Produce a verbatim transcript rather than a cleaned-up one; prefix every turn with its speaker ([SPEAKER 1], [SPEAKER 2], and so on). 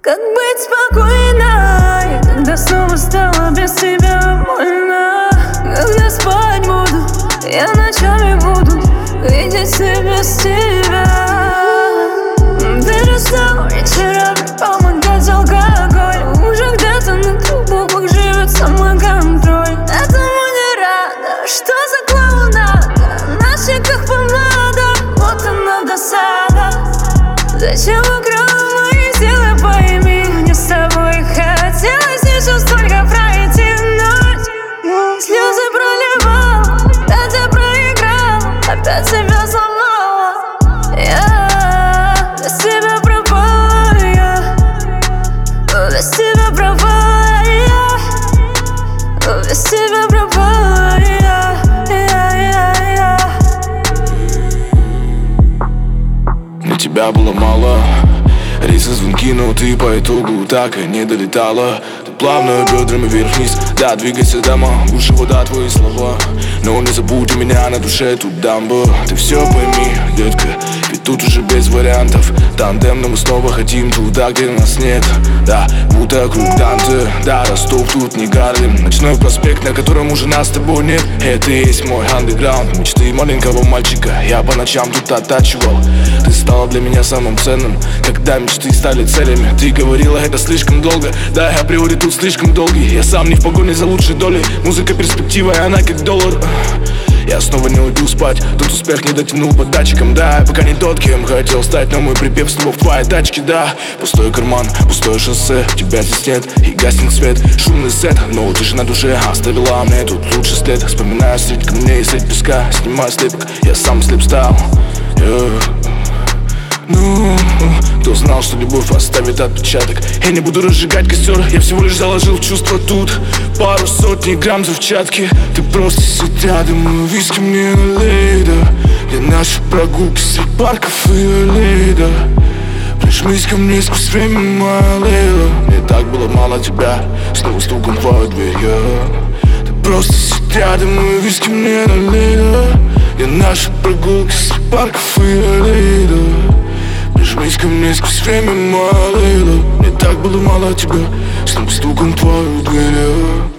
[SPEAKER 1] Как быть спокойной, когда снова стало без тебя больно? Когда спать буду, я ночами буду видеть себя без тебя. Перестал вечерами помогать алкоголь. Уже где-то на трубах живет самоконтроль. Этому не рада, что за клоунада? На щеках помада, вот она досада. Зачем украл мои силы, пойми? Мне с тобой хотелось еще столько пройти ночь. Слезы проливала, опять я проиграла, опять себя сломала. Я без тебя пропала, я без тебя пропала, я без тебя пропала, я, я, я, я.
[SPEAKER 2] Для тебя было мало рейсы, звонки, но ты по итогу так и не долетала. Ты плавно бедрами вверх-вниз, да, двигайся дома, лучше вода, твои слова. Но не забудь, у меня на душе тут дамба. Ты все пойми, детка, ведь тут уже без вариантов. Тандем, но мы снова хотим туда, где нас нет. Да, будто круг Данте, да, Ростов тут не Гарлем. Ночной проспект, на котором уже нас с тобой нет. Это и есть мой андеграунд, мечты маленького мальчика я по ночам тут оттачивал. Ты стала для меня самым ценным, когда мечты стали целями. Ты говорила, это слишком долго, да, я априори тут слишком долгий. Я сам не в погоне за лучшей долей. Музыка перспектива, и она как доллар. Я снова не уйду спать, тот успех не дотянул по датчикам, да. Я пока не тот, кем хотел стать, но мой припев снова в твоей тачке, да. Пустой карман, пустое шоссе, тебя здесь нет, и гаснет свет. Шумный сет, но ты же на душе оставила мне тут лучший след. Вспоминаю средь камней и средь песка, снимаю слепок, я сам слеп стал, yeah. Ну, кто знал, что любовь оставит отпечаток? Я не буду разжигать костер, я всего лишь заложил в чувства тут пару сотни грамм взрывчатки. Ты просто сидь рядом, виски мне налей, да. Для нашей прогулки среди парков и аллей, да. Прижмись ко мне сквозь время, моя Лейла. Мне так было мало тебя, снова стуком в твою дверь, yeah. Ты просто сидь рядом, виски мне налей, да. Для нашей прогулки среди парков и аллей, да. Прижмись ко мне сквозь время, моя Лейла. Мне так было мало тебя, снова стуком в твою дверь.